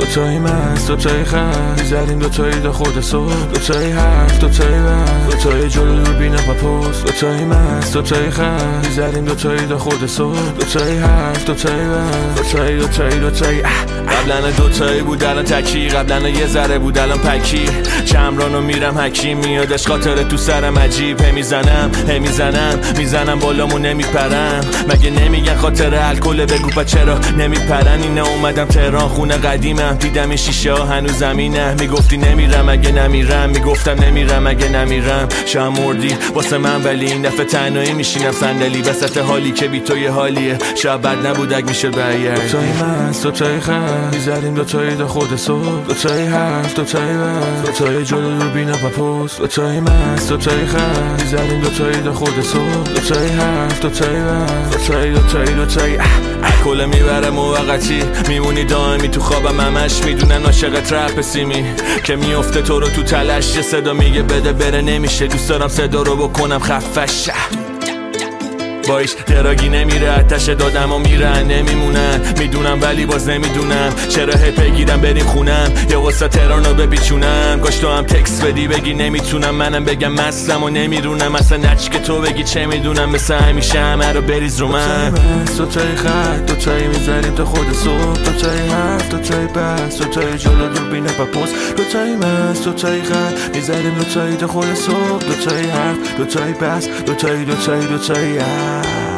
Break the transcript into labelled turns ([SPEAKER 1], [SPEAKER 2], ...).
[SPEAKER 1] دوتایی مست دوتایی خست میزدیم دوتایی تا خود صبح دوتایی حرف دوتایی بس دوتایی جلو دوربین و پست دوتایی مست دوتایی خست میزدیم دوتایی تا خود صبح دوتایی حرف دوتایی بس دوتایی قبلا دوتایی بود الان تکی قبلا یه ذره بود الان پکی چمرانو میرم حکیم میادش خاطره تو سرم عجیب میزنم بالامو نمیپرم مگه نمیگن خاطر الکل بگو پا چرا نمیپرن اینه اومدم تهران خونه قدیمم دیدم این شیشه ها هنوز زمینه میگفتی نمیرم اگه نمیرم میگفتم نمیرم اگه نمیرم شام مردی واسه من ولی این دفعه تنهایی میشینم صندلی وسط حالی که بی تو یه حالیه شاید بد نبود اگه میشد برگردی دوتایی مست دوتایی خست میزدیم دوتایی تا خود صبح دوتایی حرف دوتایی بس دوتایی جلو دوربین و پست دوتایی مست دوتایی خست میزدیم دوتایی تا خود صبح دوتایی حرف دوتایی بس دوتایی کله میبره موقتی میمونی دائمی تو خوابم همش میدونن عاشق ترپ سیمی که میفته تو رو تو تلش یه صدا میگه بده بره نمیشه دوست دارم صدا رو بکنم خفش باش دراگی نمیره آتش دادم و میرن نمیمونن میدونم ولی باز نمیدونم چرا هی بگیرم بریم خونم یا واسه تهرانو ببیچونم کاش تو هم تکس بدی بگی نمیتونم منم بگم مستم و نمیرونم اصلا نچ که تو بگی چه میدونم مثل همیشه همه رو بریز رو من دوتایی خط دوتایی میذاریم تا خود صبح دوتایی حرف دوتایی بس دوتایی جلو دوربین و پست دوتایی مست دوتایی خط میذاریم دوتایی تا خود صبح دوتایی حرف دوتایی بس دوتایی